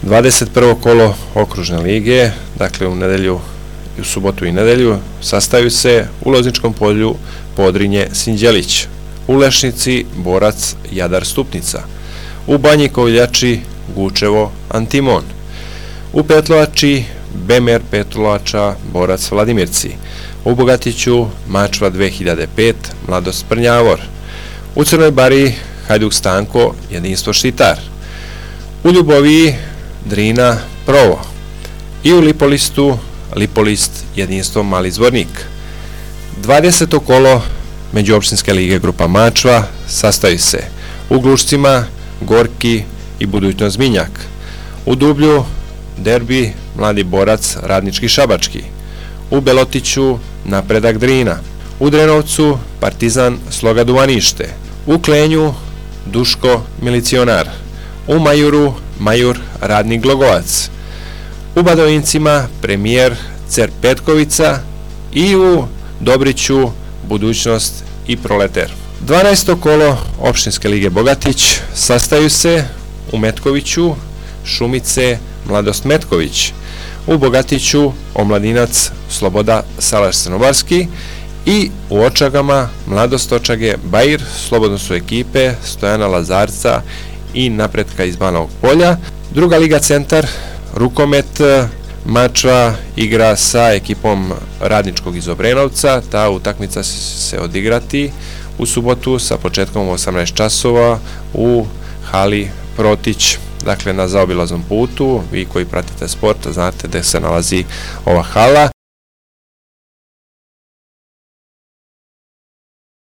21. kolo okružne lige, dakle u subotu i nedelju, sastaju se u Lozničkom polju Podrinje Sinđelić, u Lešnici Borac Jadar Stupnica, u Banji Koviljači Gučevo Antimon, u Petlovači Bemer Petlovača Borac Vladimirci, u Bogatiću Mačva 2005 Mladost Prnjavor, u Crnoj Bari Hajduk Stanko Jedinstvo Štitar, u Ljuboviji Drina Provo i u Lipolistu Lipolist Jedinstvo Mali Zvornik. 20. kolo Međuopštinske lige grupa Mačva sastaju se u Glušcima Gorki i Budućnost Minjak, u Dublju derbi Mladi Borac Radnički Šabački, u Belotiću Napredak Drina, u Drenovcu Partizan Sloga Duvanište, u Klenju Duško Milicionar, u Majuru Majur Radnik Glogovac, u Badovincima Premijer Cer Petkovica i u Dobriću Budućnost i Proleter. 12. kolo Opštinske lige Bogatić sastaju se u Metkoviću Šumice Mladost Metković, u Bogatiću Omladinac Sloboda Salaš Crnobarski i u Očagama Mladost Očage Bajir. Slobodno su ekipe Stojana Lazarca i Napretka iz Banovog Polja. Druga liga Centar Rukomet Mačva igra sa ekipom Radničkog iz Obrenovca. Ta utakmica se odigrati u subotu sa početkom u 18 časova u hali Protić, dakle na zaobilaznom putu. Vi koji pratite sport znate gde se nalazi ova hala.